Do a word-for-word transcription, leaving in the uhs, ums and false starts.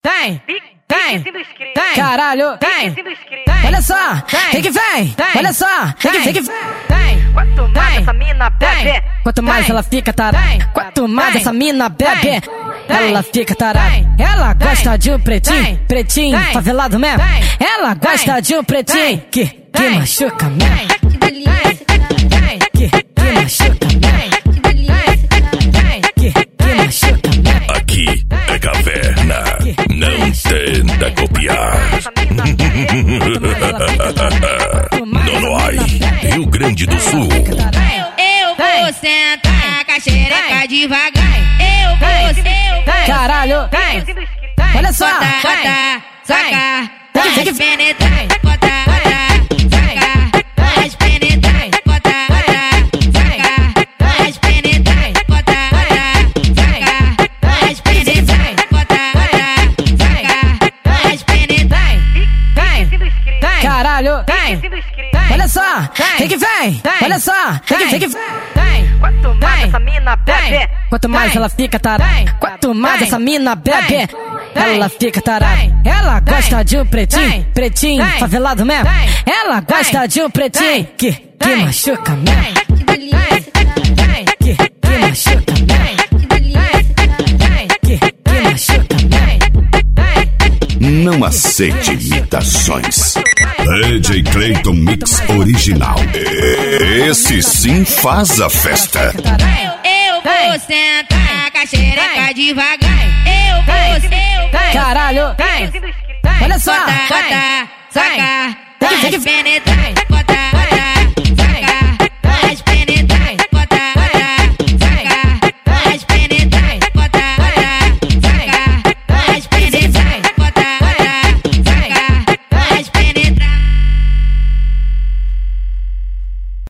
tem, tem, tem, caralho, tem, olha só, tem que vem, olha só, tem que vem que vem. Quanto mais essa mina bebe, Quanto mais ela fica tarada, quanto mais essa mina bebe, ela fica tarada. Ela gosta de um pretinho, pretinho, favelado mesmo. Ela gosta de um pretinho que, que machuca mesmo. Que delícia, Que, que machuca mesmo. que delícia. Que, que machuca mesmo. Aqui é caverna, não tenta copiar. Nonoai, Rio Grande do Sul. Eu vou sentar com a xereca devagar. Eu vou, eu vou. Caralho, olha só, Bota, saca, Tem que- as penetrar. Bota, bota, saca, as penetrar. Bota, bota, saca, as penetrar. Bota, bota, saca, as penetrar. Bota, bota, saca, as penetrar. caralho, olha só, tem que vem, olha só, tem que vem que vem. quanto mais essa mina bebe, Quanto mais ela fica tarada, quanto mais essa mina bebe, ela fica tarada. Ela gosta de um pretinho, pretinho, favelado mesmo. Ela gosta de um pretinho que, que machuca mesmo. Que delícia, Que, que machuca mesmo. que delícia. Que, que machuca mesmo. Não aceite imitações. D J Clayton Mix Original. Esse sim faz a festa. Eu vou sentar com a xereca devagar. Eu vou, eu vou. Caralho, olha só, Bota, bota, saca, Tem que- as penetrar. Bota, bota,